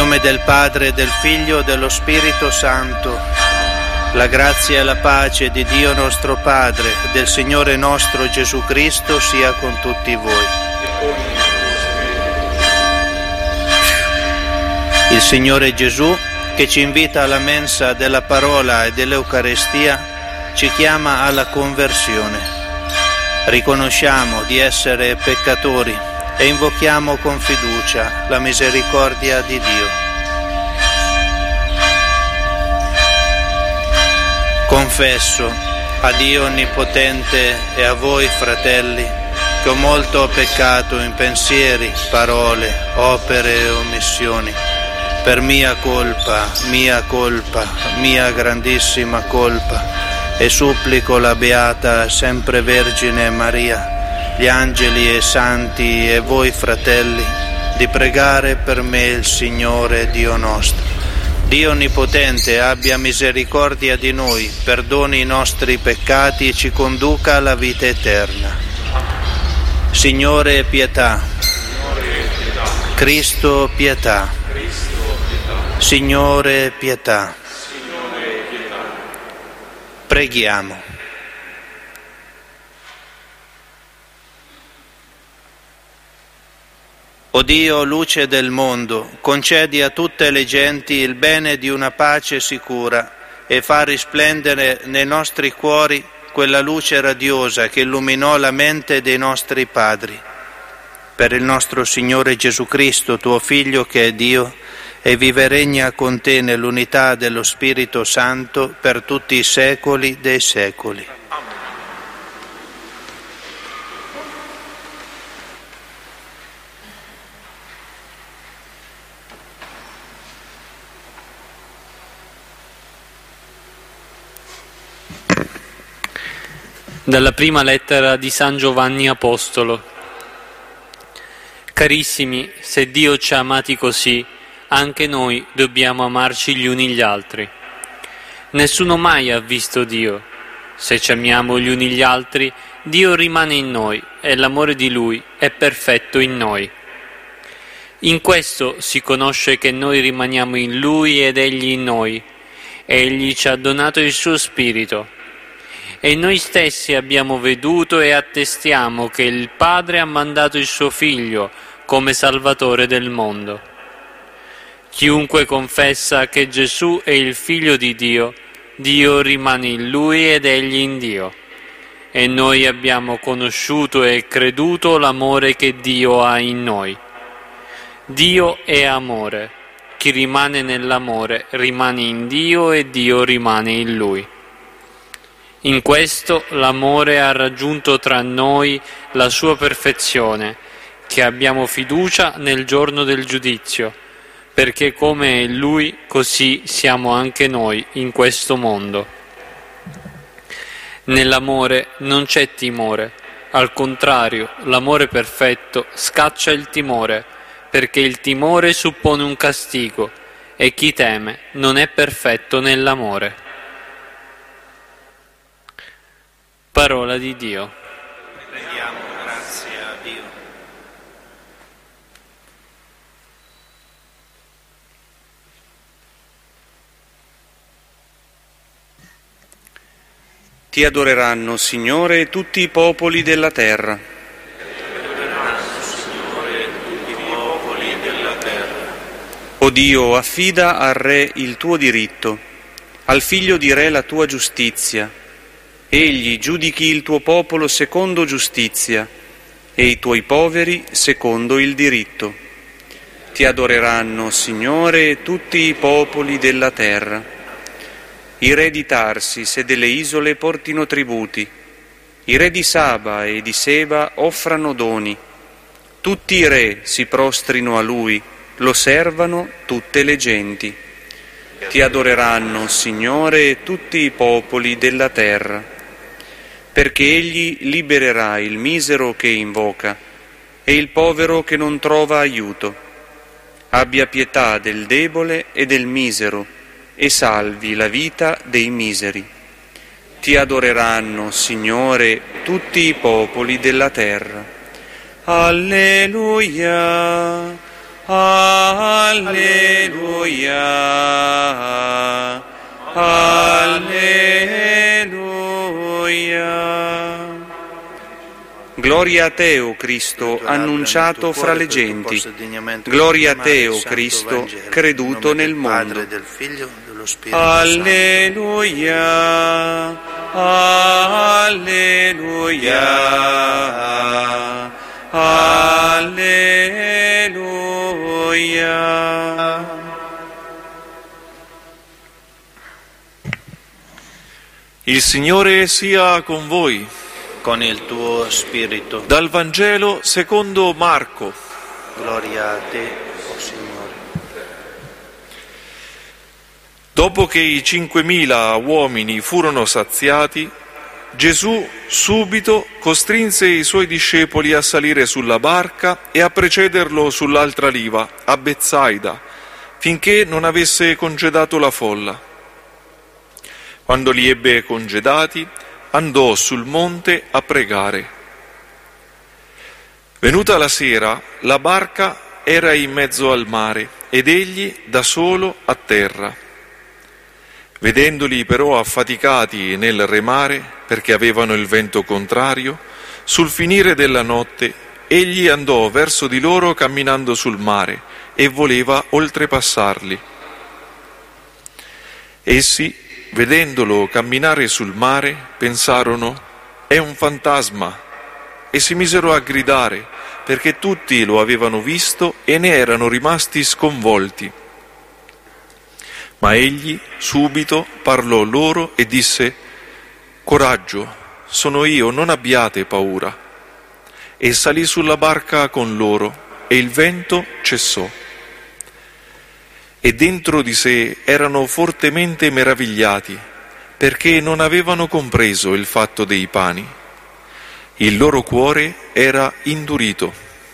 nome del Padre, del Figlio e dello Spirito Santo. La grazia e la pace di Dio nostro Padre, del Signore nostro Gesù Cristo sia con tutti voi. Il Signore Gesù, che ci invita alla mensa della parola e dell'Eucarestia, ci chiama alla conversione. Riconosciamo di essere peccatori e invochiamo con fiducia la misericordia di Dio. Confesso a Dio Onnipotente e a voi, fratelli, che ho molto peccato in pensieri, parole, opere e omissioni, per mia colpa, mia grandissima colpa, e supplico la Beata Sempre Vergine Maria, gli angeli e santi e voi, fratelli, di pregare per me il Signore Dio nostro. Dio Onnipotente abbia misericordia di noi, perdoni i nostri peccati e ci conduca alla vita eterna. Signore, pietà. Cristo, pietà. Signore, pietà. Preghiamo. O Dio, luce del mondo, concedi a tutte le genti il bene di una pace sicura e fa risplendere nei nostri cuori quella luce radiosa che illuminò la mente dei nostri padri. Per il nostro Signore Gesù Cristo, tuo Figlio che è Dio, e vive e regna con te nell'unità dello Spirito Santo per tutti i secoli dei secoli. Dalla prima lettera di San Giovanni Apostolo. Carissimi, se Dio ci ha amati così, anche noi dobbiamo amarci gli uni gli altri. Nessuno mai ha visto Dio. Se ci amiamo gli uni gli altri, Dio rimane in noi e l'amore di Lui è perfetto in noi. In questo si conosce che noi rimaniamo in Lui ed Egli in noi. Egli ci ha donato il suo Spirito. E noi stessi abbiamo veduto e attestiamo che il Padre ha mandato il suo Figlio come Salvatore del mondo. Chiunque confessa che Gesù è il Figlio di Dio, Dio rimane in Lui ed Egli in Dio. E noi abbiamo conosciuto e creduto l'amore che Dio ha in noi. Dio è amore. Chi rimane nell'amore rimane in Dio e Dio rimane in Lui. In questo l'amore ha raggiunto tra noi la sua perfezione, che abbiamo fiducia nel giorno del giudizio, perché come è Lui, così siamo anche noi in questo mondo. Nell'amore non c'è timore, al contrario, l'amore perfetto scaccia il timore, perché il timore suppone un castigo, e chi teme non è perfetto nell'amore. Parola di Dio. Rendiamo grazie a Dio. Ti adoreranno, Signore, tutti i popoli della terra. O Dio, affida al Re il tuo diritto, al Figlio di Re la tua giustizia. Egli giudichi il tuo popolo secondo giustizia e i tuoi poveri secondo il diritto. Ti adoreranno, Signore, tutti i popoli della terra. I re di Tarsis e delle isole portino tributi. I re di Saba e di Seba offrano doni. Tutti i re si prostrino a Lui, lo servano tutte le genti. Ti adoreranno, Signore, tutti i popoli della terra. Perché Egli libererà il misero che invoca e il povero che non trova aiuto. Abbia pietà del debole e del misero e salvi la vita dei miseri. Ti adoreranno, Signore, tutti i popoli della terra. Alleluia, Alleluia, alleluia. Gloria a te, o Cristo, annunciato fra le genti. Gloria a te, o Cristo, creduto nel mondo. Alleluia, alleluia, alleluia. Il Signore sia con voi. Con il tuo spirito. Dal Vangelo secondo Marco. Gloria a te, o Signore. Dopo che i 5.000 uomini furono saziati, Gesù subito costrinse i suoi discepoli a salire sulla barca e a precederlo sull'altra riva, a Betsaida, finché non avesse congedato la folla. Quando li ebbe congedati, andò sul monte a pregare. Venuta la sera, la barca era in mezzo al mare ed egli da solo a terra. Vedendoli però affaticati nel remare, perché avevano il vento contrario, sul finire della notte egli andò verso di loro camminando sul mare e voleva oltrepassarli. Essi, vedendolo camminare sul mare, pensarono: è un fantasma, e si misero a gridare, perché tutti lo avevano visto e ne erano rimasti sconvolti. Ma egli subito parlò loro e disse: coraggio, sono io, non abbiate paura. E salì sulla barca con loro, e il vento cessò. E dentro di sé erano fortemente meravigliati, perché non avevano compreso il fatto dei pani. Il loro cuore era indurito.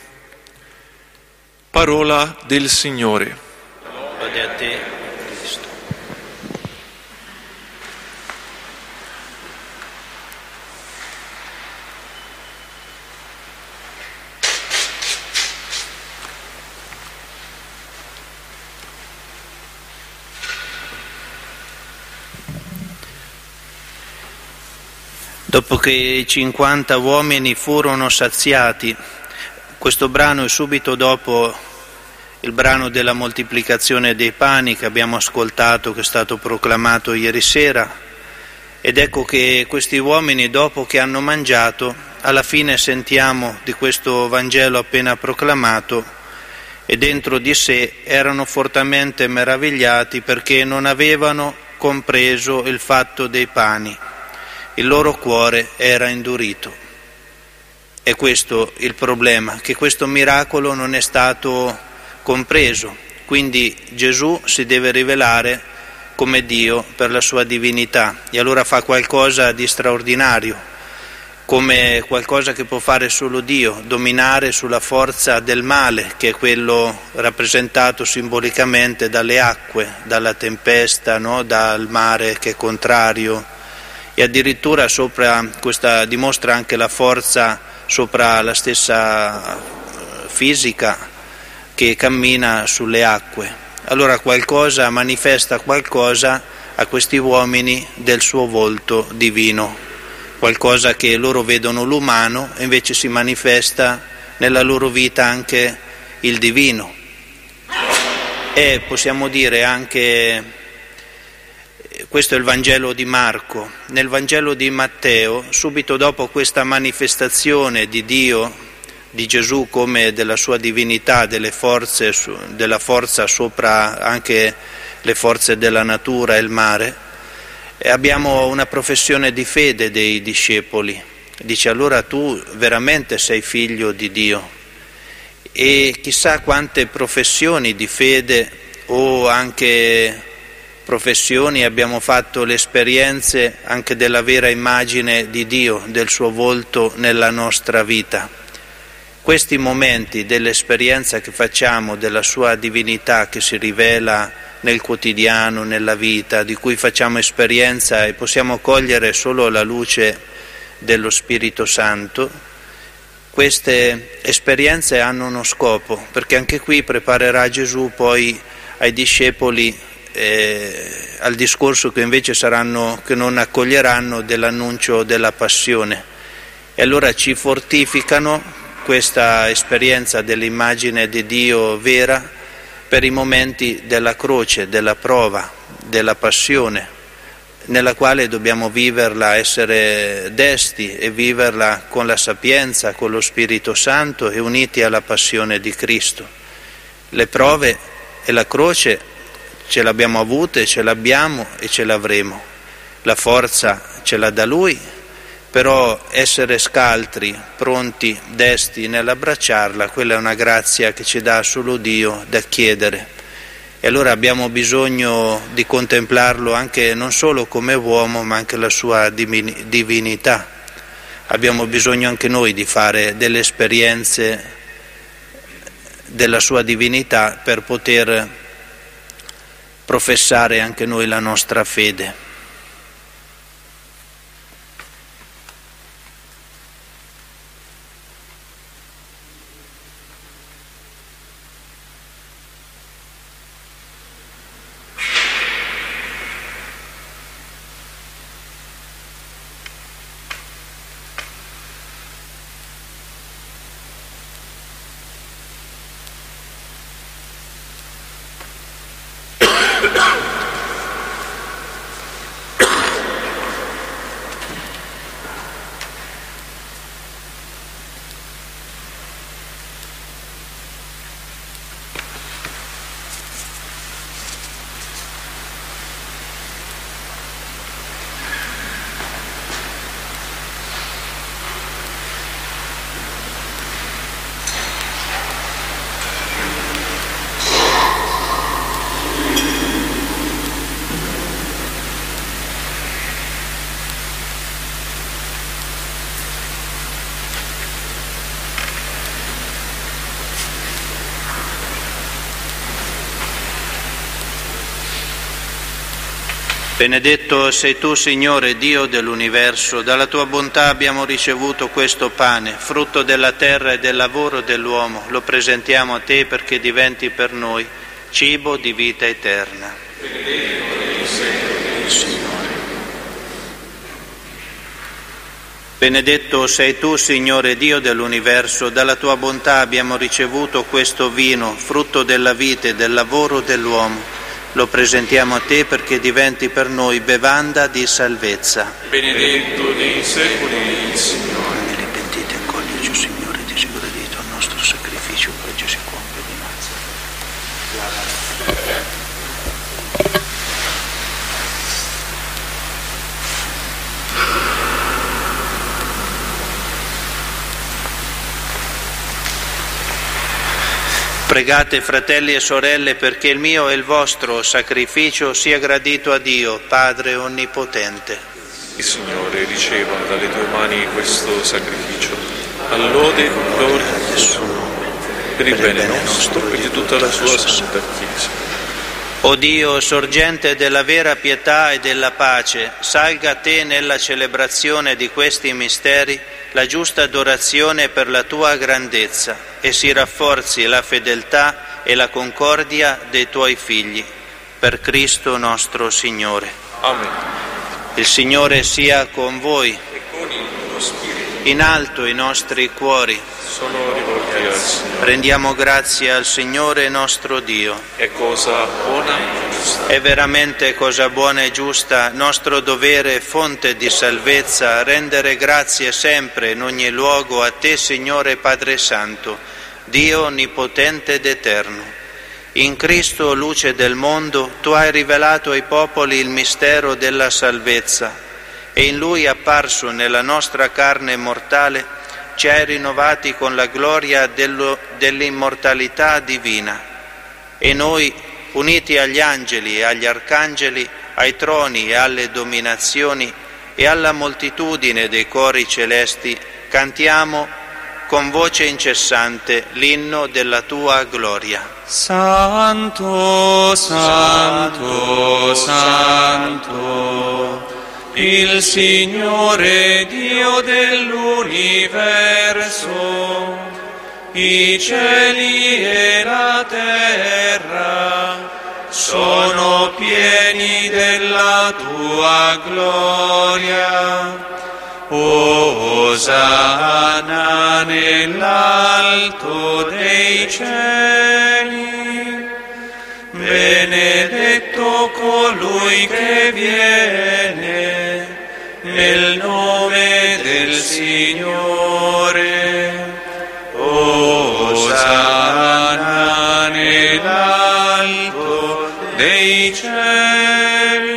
Parola del Signore. Lode a te, Cristo. Dopo che i 50 uomini furono saziati, questo brano è subito dopo il brano della moltiplicazione dei pani che abbiamo ascoltato, che è stato proclamato ieri sera, ed ecco che questi uomini, dopo che hanno mangiato, alla fine sentiamo di questo Vangelo appena proclamato, e dentro di sé erano fortemente meravigliati perché non avevano compreso il fatto dei pani. Il loro cuore era indurito. E questo il problema, che questo miracolo non è stato compreso. Quindi Gesù si deve rivelare come Dio per la sua divinità e allora fa qualcosa di straordinario, come qualcosa che può fare solo Dio, dominare sulla forza del male, che è quello rappresentato simbolicamente dalle acque, dalla tempesta, no? Dal mare che è contrario. E addirittura sopra questa dimostra anche la forza sopra la stessa fisica che cammina sulle acque. Allora qualcosa manifesta qualcosa a questi uomini del suo volto divino, qualcosa che loro vedono l'umano e invece si manifesta nella loro vita anche il divino. E possiamo dire anche, questo è il Vangelo di Marco. Nel Vangelo di Matteo, subito dopo questa manifestazione di Dio, di Gesù come della sua divinità, della forza sopra anche le forze della natura e il mare, abbiamo una professione di fede dei discepoli. Dice: allora tu veramente sei figlio di Dio. E chissà quante professioni di fede o anche professioni abbiamo fatto le esperienze anche della vera immagine di Dio, del suo volto nella nostra vita. Questi momenti dell'esperienza che facciamo della sua divinità che si rivela nel quotidiano, nella vita, di cui facciamo esperienza e possiamo cogliere solo la luce dello Spirito Santo, queste esperienze hanno uno scopo, perché anche qui preparerà Gesù poi ai discepoli al discorso che invece che non accoglieranno dell'annuncio della passione. E allora ci fortificano questa esperienza dell'immagine di Dio vera per i momenti della croce, della prova, della passione, nella quale dobbiamo viverla, essere desti e viverla con la sapienza, con lo Spirito Santo e uniti alla passione di Cristo. Le prove e la croce ce l'abbiamo avute, ce l'abbiamo e ce l'avremo. La forza ce l'ha da Lui, però essere scaltri, pronti, desti nell'abbracciarla, quella è una grazia che ci dà solo Dio da chiedere. E allora abbiamo bisogno di contemplarlo anche non solo come uomo, ma anche la sua divinità. Abbiamo bisogno anche noi di fare delle esperienze della sua divinità per poter professare anche noi la nostra fede. Benedetto sei tu, Signore, Dio dell'universo, dalla tua bontà abbiamo ricevuto questo pane, frutto della terra e del lavoro dell'uomo. Lo presentiamo a te perché diventi per noi cibo di vita eterna. Benedetto sei tu, Signore. Benedetto sei tu, Signore, Dio dell'universo, dalla tua bontà abbiamo ricevuto questo vino, frutto della vita e del lavoro dell'uomo. Lo presentiamo a te perché diventi per noi bevanda di salvezza. Benedetto nei secoli il Signore. Nelle pentite accoglici, Signore, ti sei gradito al nostro sacrificio, pregio si compie dinanzi. Pregate, fratelli e sorelle, perché il mio e il vostro sacrificio sia gradito a Dio, Padre Onnipotente. Il Signore riceva dalle tue mani questo sacrificio, all'ode, gloria e suo nome, per il bene nostro e di tutta la sua santa Chiesa. O Dio, sorgente della vera pietà e della pace, salga a te nella celebrazione di questi misteri la giusta adorazione per la tua grandezza e si rafforzi la fedeltà e la concordia dei tuoi figli. Per Cristo nostro Signore. Amen. Il Signore sia con voi. E con il tuo spirito. In alto i nostri cuori. Sono rivolti al Signore. Rendiamo grazie al Signore nostro Dio. È cosa buona e giusta. È veramente cosa buona e giusta, nostro dovere, fonte di salvezza, rendere grazie sempre in ogni luogo a te, Signore Padre Santo, Dio onnipotente ed eterno. In Cristo, luce del mondo, tu hai rivelato ai popoli il mistero della salvezza e in Lui apparso nella nostra carne mortale ci hai rinnovati con la gloria dell'immortalità divina. E noi, uniti agli angeli e agli arcangeli, ai troni e alle dominazioni e alla moltitudine dei cori celesti, cantiamo con voce incessante l'inno della tua gloria. Santo, Santo, Santo, il Signore Dio dell'universo, i cieli e la terra sono pieni della tua gloria. Osanna nell'alto dei cieli, benedetto colui che viene nel nome del Signore. Osanna nell'alto dei cieli.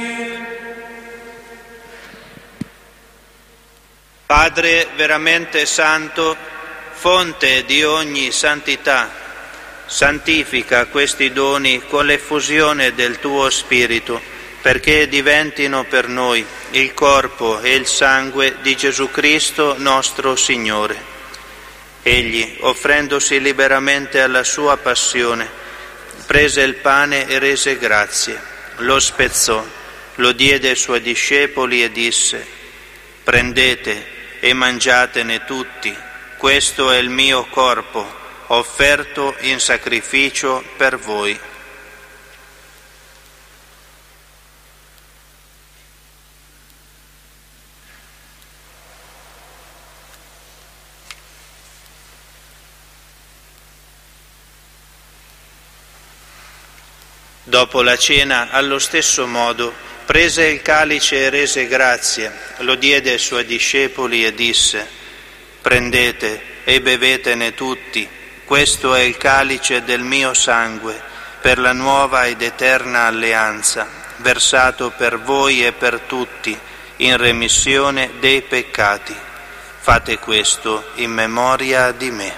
Padre veramente santo, fonte di ogni santità, santifica questi doni con l'effusione del tuo Spirito, perché diventino per noi il corpo e il sangue di Gesù Cristo nostro Signore. Egli, offrendosi liberamente alla sua passione, prese il pane e rese grazie, lo spezzò, lo diede ai suoi discepoli e disse: «Prendete e mangiatene tutti, questo è il mio corpo, offerto in sacrificio per voi». Dopo la cena, allo stesso modo, prese il calice e rese grazie, lo diede ai suoi discepoli e disse: «Prendete e bevetene tutti, questo è il calice del mio sangue, per la nuova ed eterna alleanza, versato per voi e per tutti, in remissione dei peccati. Fate questo in memoria di me».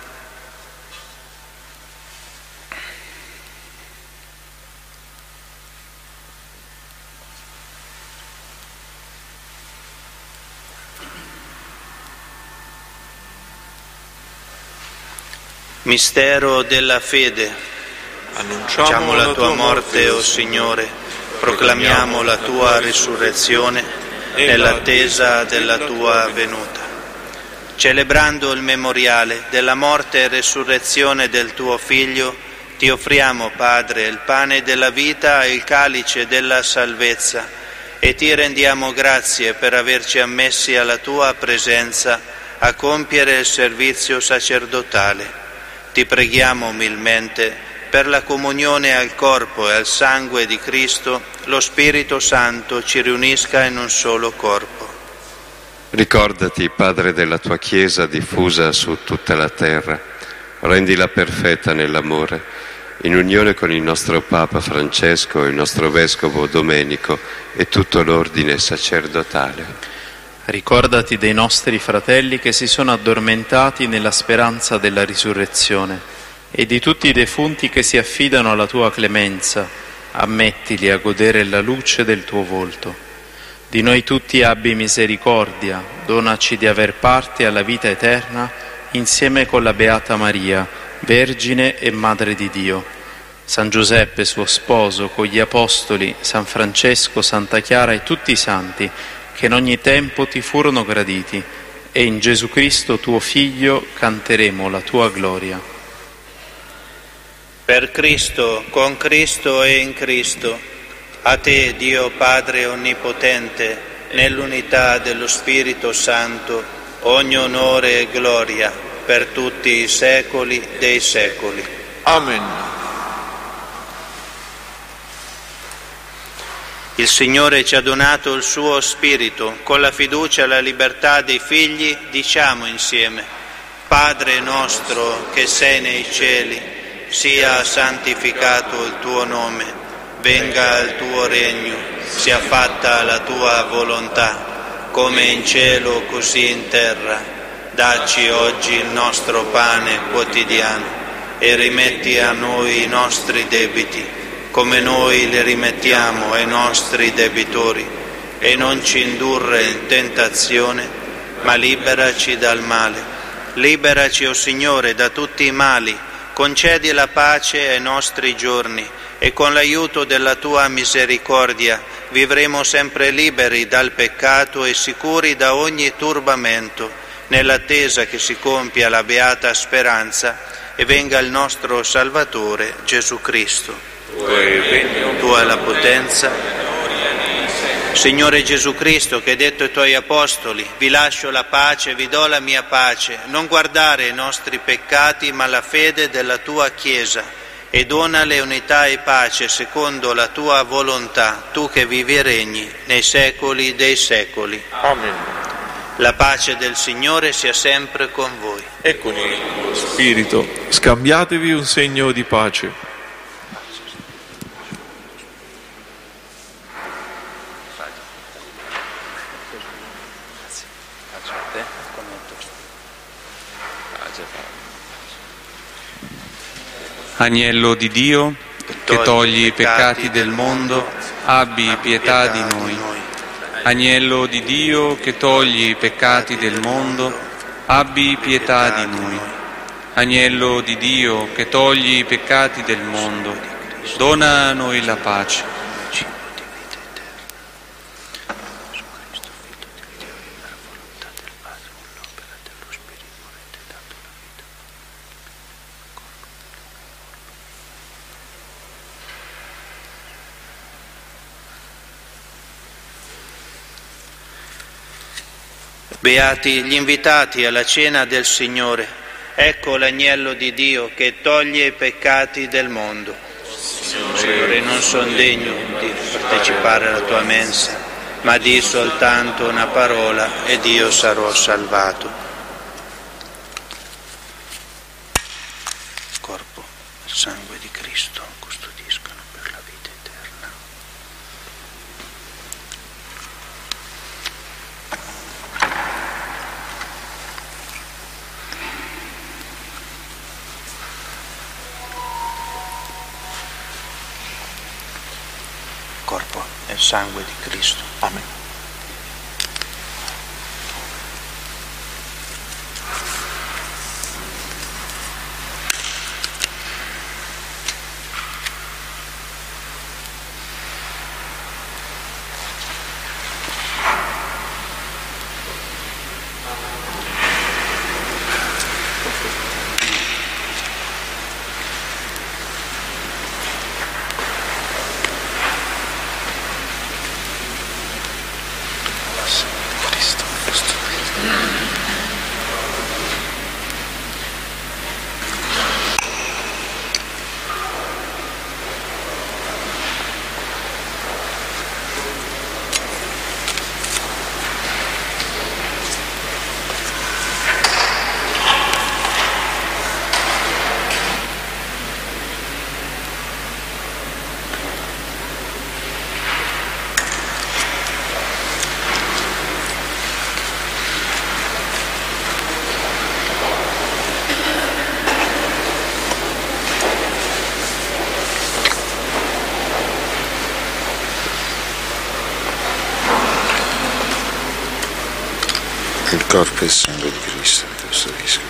Mistero della fede. Annunciamo la tua morte, o Signore, proclamiamo la tua risurrezione nell'attesa della tua venuta. Celebrando il memoriale della morte e resurrezione del tuo Figlio, ti offriamo, Padre, il pane della vita e il calice della salvezza, e ti rendiamo grazie per averci ammessi alla tua presenza a compiere il servizio sacerdotale. Ti preghiamo umilmente per la comunione al corpo e al sangue di Cristo, lo Spirito Santo ci riunisca in un solo corpo. Ricordati, Padre, della tua Chiesa diffusa su tutta la terra, rendila perfetta nell'amore, in unione con il nostro Papa Francesco, il nostro Vescovo Domenico e tutto l'ordine sacerdotale. Ricordati dei nostri fratelli che si sono addormentati nella speranza della risurrezione e di tutti i defunti che si affidano alla tua clemenza. Ammettili a godere la luce del tuo volto. Di noi tutti abbi misericordia, donaci di aver parte alla vita eterna insieme con la Beata Maria, Vergine e Madre di Dio, San Giuseppe suo sposo, con gli Apostoli, San Francesco, Santa Chiara e tutti i santi che in ogni tempo ti furono graditi, e in Gesù Cristo tuo Figlio canteremo la tua gloria. Per Cristo, con Cristo e in Cristo, a te, Dio Padre Onnipotente, nell'unità dello Spirito Santo, ogni onore e gloria per tutti i secoli dei secoli. Amen. Il Signore ci ha donato il suo Spirito, con la fiducia e la libertà dei figli diciamo insieme: Padre nostro che sei nei cieli, sia santificato il tuo nome, venga il tuo regno, sia fatta la tua volontà, come in cielo così in terra. Dacci oggi il nostro pane quotidiano e rimetti a noi i nostri debiti, come noi li rimettiamo ai nostri debitori, e non ci indurre in tentazione, ma liberaci dal male. Liberaci, o Signore, da tutti i mali, concedi la pace ai nostri giorni, e con l'aiuto della tua misericordia vivremo sempre liberi dal peccato e sicuri da ogni turbamento, nell'attesa che si compia la beata speranza e venga il nostro Salvatore Gesù Cristo. Tua è la potenza. Signore Gesù Cristo, che hai detto ai Tuoi Apostoli: vi lascio la pace, vi do la mia pace, non guardare i nostri peccati ma la fede della Tua Chiesa, e donale unità e pace secondo la Tua volontà, Tu che vivi e regni nei secoli dei secoli. Amen. La pace del Signore sia sempre con voi. E con il tuo spirito. Scambiatevi un segno di pace. Agnello di Dio, che togli i peccati del mondo, abbi pietà di noi. Agnello di Dio, che togli i peccati del mondo, abbi pietà di noi. Agnello di Dio, che togli i peccati del mondo, dona a noi la pace. Beati gli invitati alla cena del Signore. Ecco l'agnello di Dio che toglie i peccati del mondo. Signore, non sono degno di partecipare alla tua mensa, ma di soltanto una parola ed io sarò salvato. Il corpo e il sangue di Cristo custodiscono per la vita eterna. Corpo e il sangue di Cristo. Amen. Il corpo e il sangue di Cristo vi custodiscono.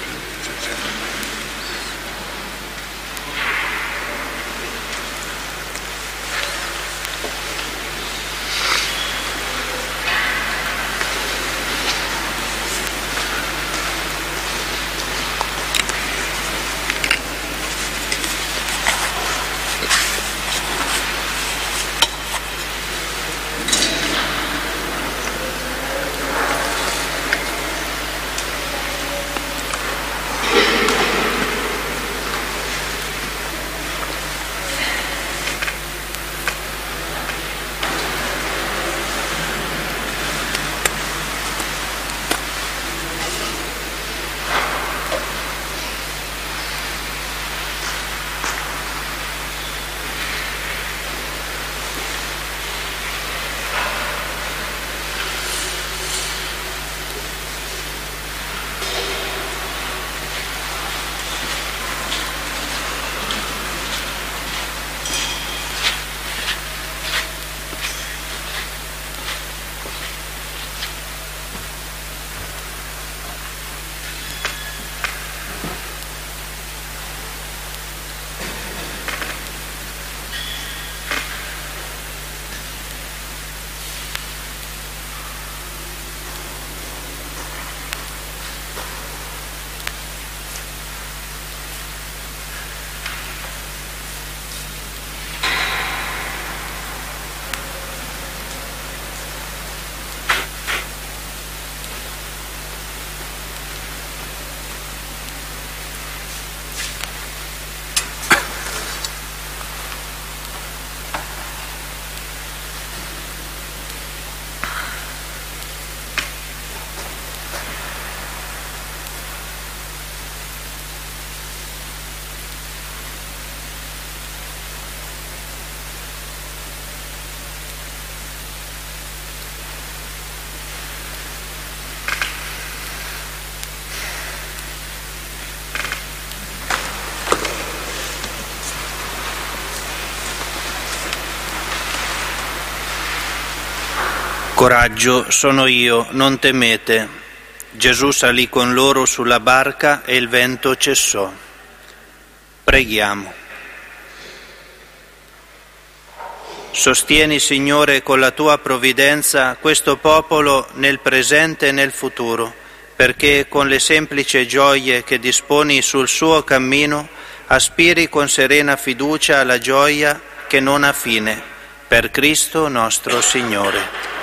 Coraggio, sono io, non temete. Gesù salì con loro sulla barca e il vento cessò. Preghiamo. Sostieni, Signore, con la tua provvidenza questo popolo nel presente e nel futuro, perché con le semplici gioie che disponi sul suo cammino aspiri con serena fiducia alla gioia che non ha fine. Per Cristo nostro Signore.